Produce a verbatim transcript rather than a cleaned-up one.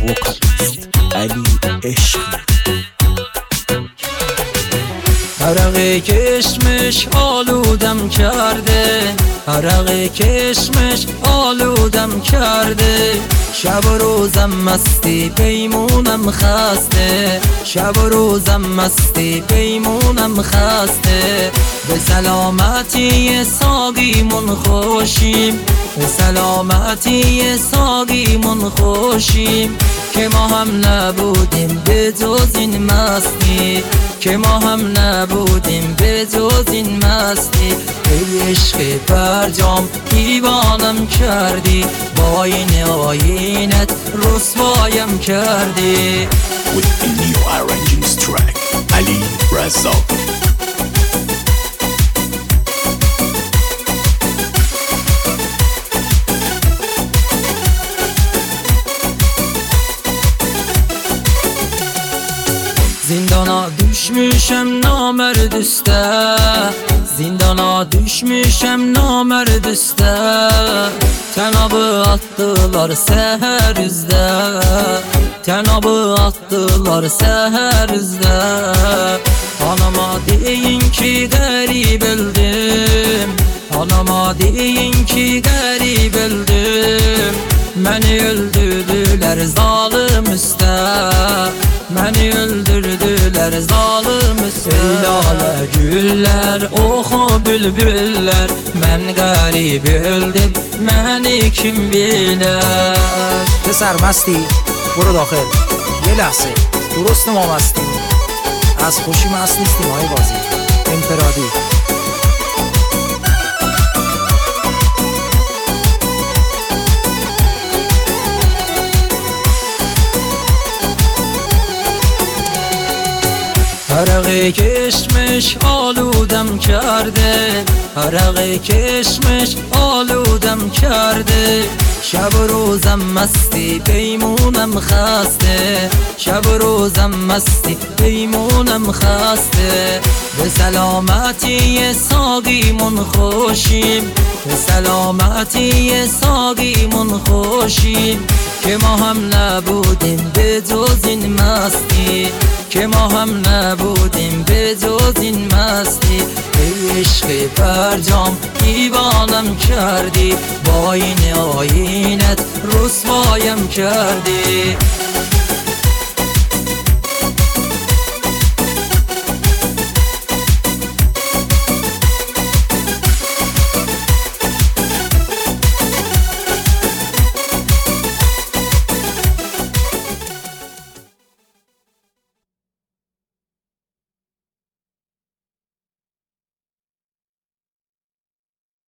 وکالیست علی عشق. عرق کشمش آلودم کرده، عرق کشمش آلودم کرده، شب و روزم مستی پیمونم خسته، شب و روزم مستی پیمونم خسته. به سلامتی ساقیمون خوشیم، به سلامتی ساقیمون خوشیم، که ما هم نبودیم به جز این مستی، که ما هم نبودیم به جز این مستی. ای عشق فرجام دیوانم کردی، با این آینت رسوایم کردی. With the new arranging track علی رزاق. Zindana düşmüşem namerd üste, zindana düşmüşem namerd üste. Tenabı attılar seher üzde, tenabı attılar seher üzde. Anama deyin ki garip öldüm, anama deyin ki garip öldüm. Beni öldürdüler zalim üste, beni öldürdüler zalim üste. Ey lale güller, oku bülbüller, ben garip öldüm, beni kim bilir. پسر مستی برو داخل. یه لحظه درست ما مستیم، از خوشی مست نیستیم های بازی انفرادی. عرق کشمش آلودم کرده، عرق کشمش آلودم کرده، شب و روزم مستی پیمونم خسته، شب و روزم مستی پیمونم خسته. به سلامتی ساقیمون خوشیم، به سلامتی ساقیمون خوشیم، که ما هم نبودیم به جز این مستی، که ما هم نبودیم به جز این مستی. ای عشق فرجام دیوانم کردی، با این آینت رسوایم کردی.